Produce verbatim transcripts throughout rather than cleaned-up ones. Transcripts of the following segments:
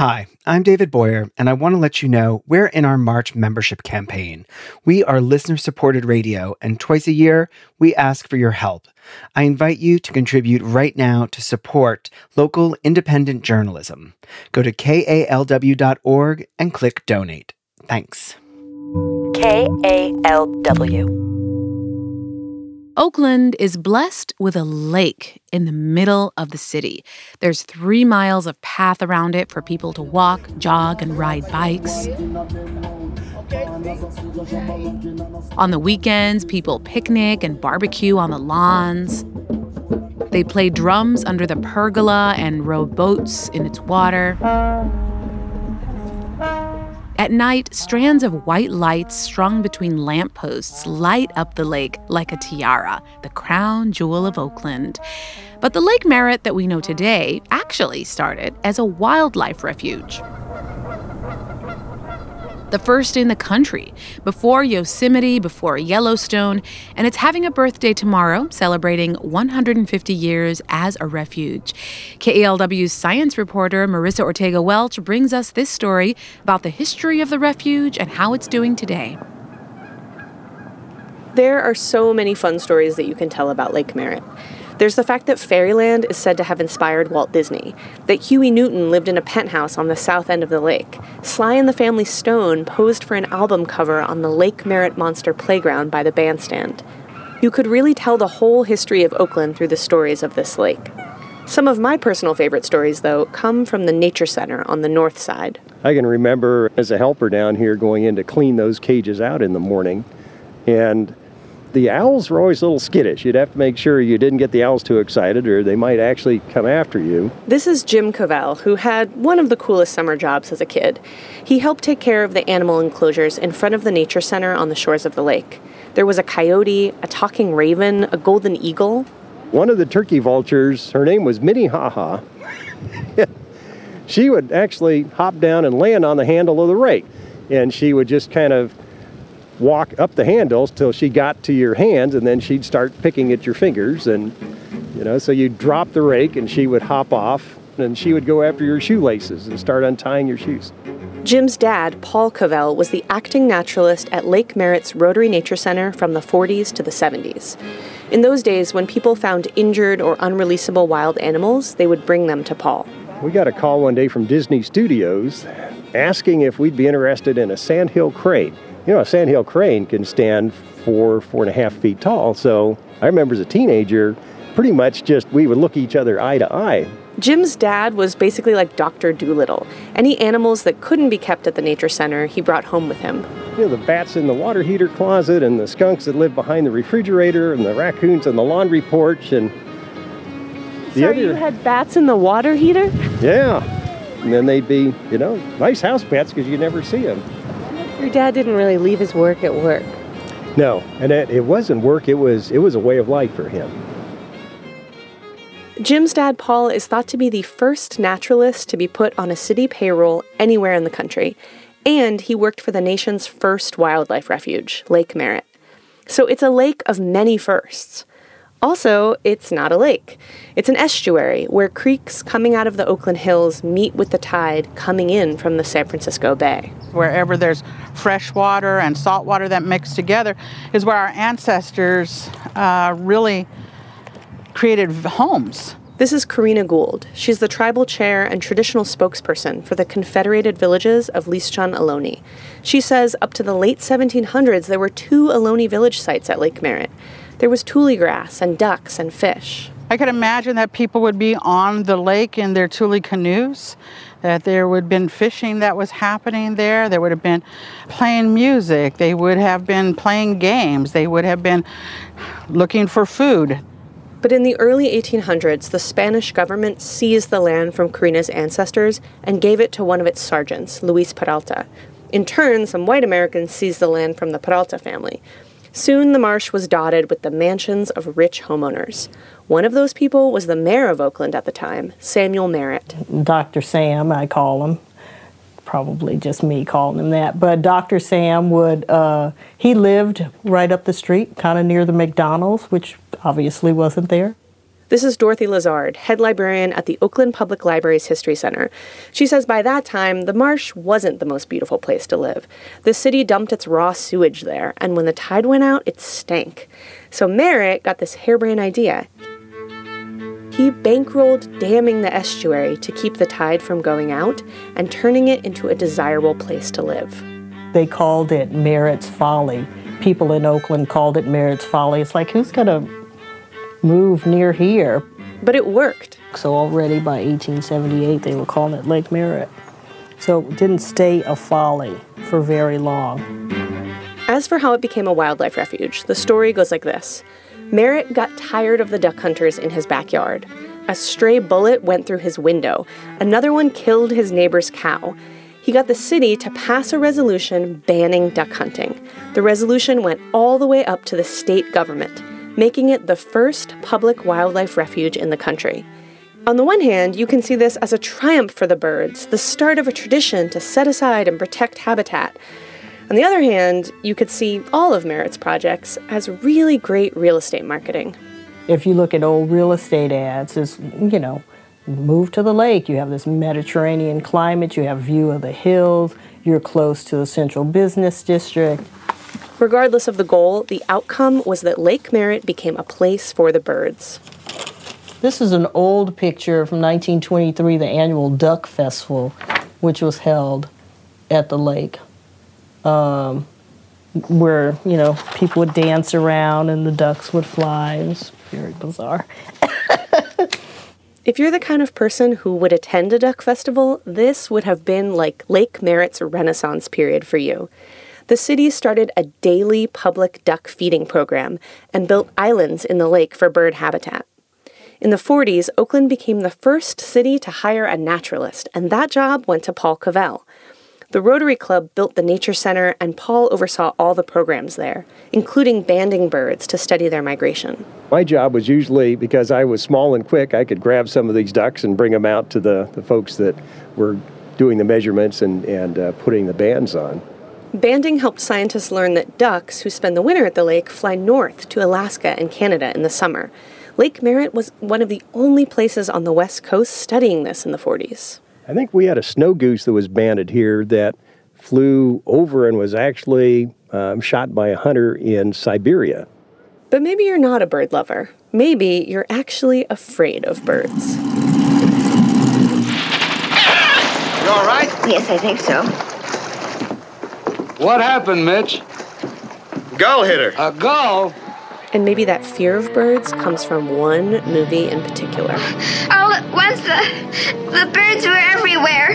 Hi, I'm David Boyer, and I want to let you know we're in our March membership campaign. We are listener-supported radio, and twice a year, we ask for your help. I invite you to contribute right now to support local independent journalism. Go to K A L W dot org and click Donate. Thanks. K A L W. Oakland is blessed with a lake in the middle of the city. There's three miles of path around it for people to walk, jog, and ride bikes. On the weekends, people picnic and barbecue on the lawns. They play drums under the pergola and row boats in its water. At night, strands of white lights strung between lampposts light up the lake like a tiara, the crown jewel of Oakland. But the Lake Merritt that we know today actually started as a wildlife refuge. The first in the country, before Yosemite, before Yellowstone, and it's having a birthday tomorrow, celebrating one hundred fifty years as a refuge. K A L W's science reporter Marissa Ortega-Welch brings us this story about the history of the refuge and how it's doing today. There are so many fun stories that you can tell about Lake Merritt. There's the fact that Fairyland is said to have inspired Walt Disney, that Huey Newton lived in a penthouse on the south end of the lake. Sly and the Family Stone posed for an album cover on the Lake Merritt Monster Playground by the bandstand. You could really tell the whole history of Oakland through the stories of this lake. Some of my personal favorite stories, though, come from the Nature Center on the north side. I can remember as a helper down here going in to clean those cages out in the morning, and the owls were always a little skittish. You'd have to make sure you didn't get the owls too excited or they might actually come after you. This is Jim Covell, who had one of the coolest summer jobs as a kid. He helped take care of the animal enclosures in front of the Nature Center on the shores of the lake. There was a coyote, a talking raven, a golden eagle. One of the turkey vultures, her name was Minnehaha. She would actually hop down and land on the handle of the rake. And she would just kind of walk up the handles till she got to your hands, and then she'd start picking at your fingers, and you know, so you'd drop the rake and she would hop off and she would go after your shoelaces and start untying your shoes. Jim's dad, Paul Covell, was the acting naturalist at Lake Merritt's Rotary Nature Center from the forties to the seventies. In those days, when people found injured or unreleasable wild animals, they would bring them to Paul. We got a call one day from Disney Studios asking if we'd be interested in a sandhill crane. You know, a sandhill crane can stand four, four and a half feet tall. So I remember as a teenager, pretty much just we would look each other eye to eye. Jim's dad was basically like Doctor Dolittle. Any animals that couldn't be kept at the Nature Center, he brought home with him. You know, the bats in the water heater closet and the skunks that live behind the refrigerator and the raccoons on the laundry porch. And the Sorry, other, you had bats in the water heater? Yeah. And then they'd be, you know, nice house pets because you never see them. Your dad didn't really leave his work at work. No, and it, it wasn't work, it was it was a way of life for him. Jim's dad, Paul, is thought to be the first naturalist to be put on a city payroll anywhere in the country, and he worked for the nation's first wildlife refuge, Lake Merritt. So it's a lake of many firsts. Also, it's not a lake. It's an estuary where creeks coming out of the Oakland Hills meet with the tide coming in from the San Francisco Bay. Wherever there's fresh water and salt water that mix together is where our ancestors uh, really created homes. This is Karina Gould. She's the tribal chair and traditional spokesperson for the Confederated Villages of Lisjan Ohlone. She says up to the late seventeen hundreds, there were two Ohlone village sites at Lake Merritt. There was tule grass and ducks and fish. I could imagine that people would be on the lake in their tule canoes, that there would have been fishing that was happening there. There would have been playing music. They would have been playing games. They would have been looking for food. But in the early eighteen hundreds, the Spanish government seized the land from Karina's ancestors and gave it to one of its sergeants, Luis Peralta. In turn, some white Americans seized the land from the Peralta family. Soon the marsh was dotted with the mansions of rich homeowners. One of those people was the mayor of Oakland at the time, Samuel Merritt. Doctor Sam, I call him. Probably just me calling him that. But Doctor Sam would, uh, he lived right up the street, kind of near the McDonald's, which obviously wasn't there. This is Dorothy Lazard, head librarian at the Oakland Public Library's History Center. She says by that time, the marsh wasn't the most beautiful place to live. The city dumped its raw sewage there, and when the tide went out, it stank. So Merritt got this harebrained idea. He bankrolled damming the estuary to keep the tide from going out and turning it into a desirable place to live. They called it Merritt's Folly. People in Oakland called it Merritt's Folly. It's like, who's going to move near here? But it worked. So already by eighteen seventy-eight, they were calling it Lake Merritt. So it didn't stay a folly for very long. As for how it became a wildlife refuge, the story goes like this. Merritt got tired of the duck hunters in his backyard. A stray bullet went through his window. Another one killed his neighbor's cow. He got the city to pass a resolution banning duck hunting. The resolution went all the way up to the state government, making it the first public wildlife refuge in the country. On the one hand, you can see this as a triumph for the birds, the start of a tradition to set aside and protect habitat. On the other hand, you could see all of Merritt's projects as really great real estate marketing. If you look at old real estate ads, it's, you know, move to the lake, you have this Mediterranean climate, you have view of the hills, you're close to the central business district. Regardless of the goal, the outcome was that Lake Merritt became a place for the birds. This is an old picture from nineteen twenty-three, the annual Duck Festival, which was held at the lake. Um, where, you know, people would dance around and the ducks would fly. It was very bizarre. If you're the kind of person who would attend a duck festival, this would have been like Lake Merritt's Renaissance period for you. The city started a daily public duck feeding program and built islands in the lake for bird habitat. In the forties, Oakland became the first city to hire a naturalist, and that job went to Paul Cavell. The Rotary Club built the Nature Center, and Paul oversaw all the programs there, including banding birds to study their migration. My job was usually, because I was small and quick, I could grab some of these ducks and bring them out to the, the folks that were doing the measurements and, and uh, putting the bands on. Banding helped scientists learn that ducks who spend the winter at the lake fly north to Alaska and Canada in the summer. Lake Merritt was one of the only places on the West Coast studying this in the forties. I think we had a snow goose that was banded here that flew over and was actually um, shot by a hunter in Siberia. But maybe you're not a bird lover. Maybe you're actually afraid of birds. You all right? Yes, I think so. What happened, Mitch? Gull hit her. A gull? And maybe that fear of birds comes from one movie in particular. All at once, the, the birds were everywhere.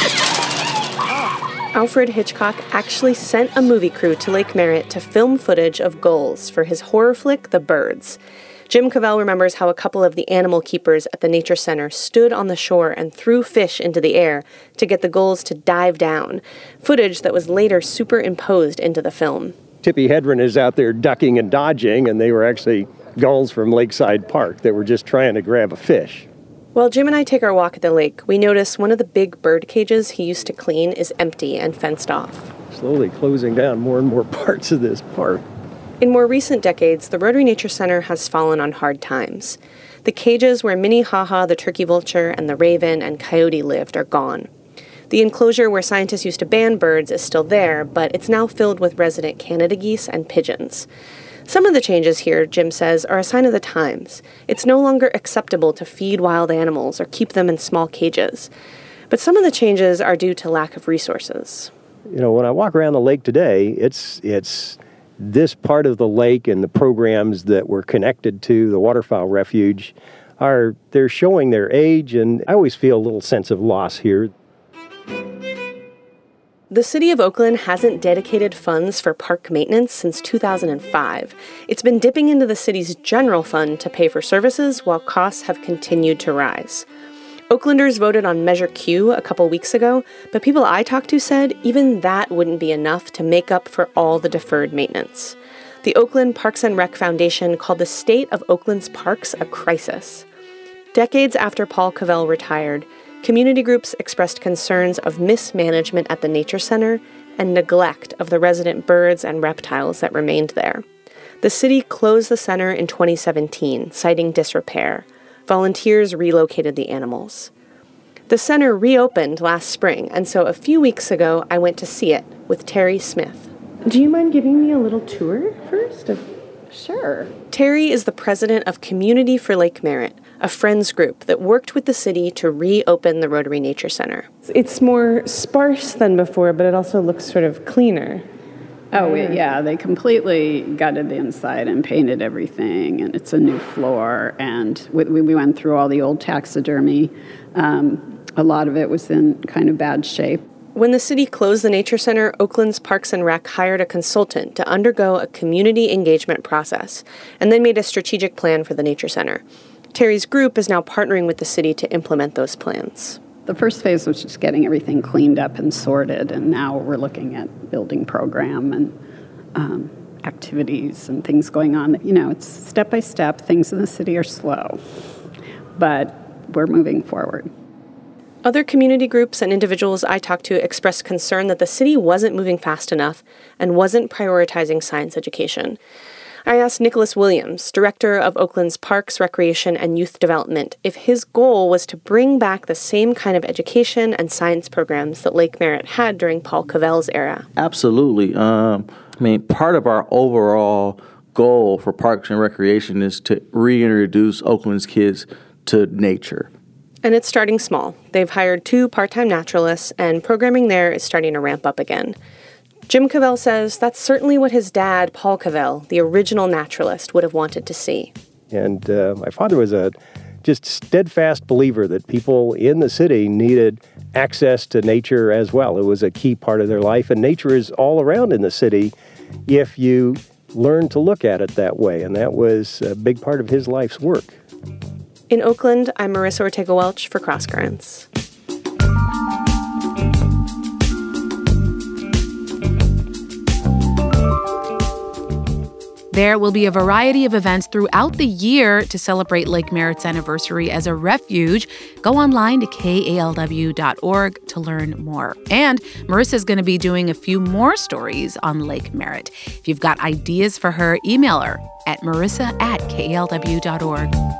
Alfred Hitchcock actually sent a movie crew to Lake Merritt to film footage of gulls for his horror flick, The Birds. Jim Cavell remembers how a couple of the animal keepers at the Nature Center stood on the shore and threw fish into the air to get the gulls to dive down, footage that was later superimposed into the film. Tippi Hedren is out there ducking and dodging, and they were actually gulls from Lakeside Park that were just trying to grab a fish. While Jim and I take our walk at the lake, we notice one of the big bird cages he used to clean is empty and fenced off. Slowly closing down more and more parts of this park. In more recent decades, the Rotary Nature Center has fallen on hard times. The cages where Minnehaha, the turkey vulture, and the raven and coyote lived are gone. The enclosure where scientists used to ban birds is still there, but it's now filled with resident Canada geese and pigeons. Some of the changes here, Jim says, are a sign of the times. It's no longer acceptable to feed wild animals or keep them in small cages. But some of the changes are due to lack of resources. You know, when I walk around the lake today, it's it's this part of the lake and the programs that were connected to the waterfowl refuge are, they're showing their age, and I always feel a little sense of loss here. The city of Oakland hasn't dedicated funds for park maintenance since two thousand five. It's been dipping into the city's general fund to pay for services while costs have continued to rise. Oaklanders voted on Measure Q a couple weeks ago, but people I talked to said even that wouldn't be enough to make up for all the deferred maintenance. The Oakland Parks and Rec Foundation called the state of Oakland's parks a crisis. Decades after Paul Cavell retired, community groups expressed concerns of mismanagement at the Nature Center and neglect of the resident birds and reptiles that remained there. The city closed the center in twenty seventeen, citing disrepair. Volunteers relocated the animals. The center reopened last spring, and so a few weeks ago I went to see it with Terry Smith. Do you mind giving me a little tour first? Sure. Terry is the president of Community for Lake Merritt, a friends group that worked with the city to reopen the Rotary Nature Center. It's more sparse than before, but it also looks sort of cleaner. Oh, yeah, they completely gutted the inside and painted everything, and it's a new floor, and we, we went through all the old taxidermy. Um, a lot of it was in kind of bad shape. When the city closed the Nature Center, Oakland's Parks and Rec hired a consultant to undergo a community engagement process and then made a strategic plan for the Nature Center. Terry's group is now partnering with the city to implement those plans. The first phase was just getting everything cleaned up and sorted, and now we're looking at building program and um, activities and things going on. You know, it's step by step. Things in the city are slow, but we're moving forward. Other community groups and individuals I talked to expressed concern that the city wasn't moving fast enough and wasn't prioritizing science education. I asked Nicholas Williams, director of Oakland's Parks, Recreation, and Youth Development, if his goal was to bring back the same kind of education and science programs that Lake Merritt had during Paul Cavell's era. Absolutely. Um, I mean, part of our overall goal for Parks and Recreation is to reintroduce Oakland's kids to nature. And it's starting small. They've hired two part-time naturalists, and programming there is starting to ramp up again. Jim Cavell says that's certainly what his dad, Paul Cavell, the original naturalist, would have wanted to see. And uh, my father was a just steadfast believer that people in the city needed access to nature as well. It was a key part of their life, and nature is all around in the city if you learn to look at it that way, and that was a big part of his life's work. In Oakland, I'm Marissa Ortega-Welch for Cross Currents. There will be a variety of events throughout the year to celebrate Lake Merritt's anniversary as a refuge. Go online to K A L W dot org to learn more. And Marissa's going to be doing a few more stories on Lake Merritt. If you've got ideas for her, email her at marissa at K A L W dot org.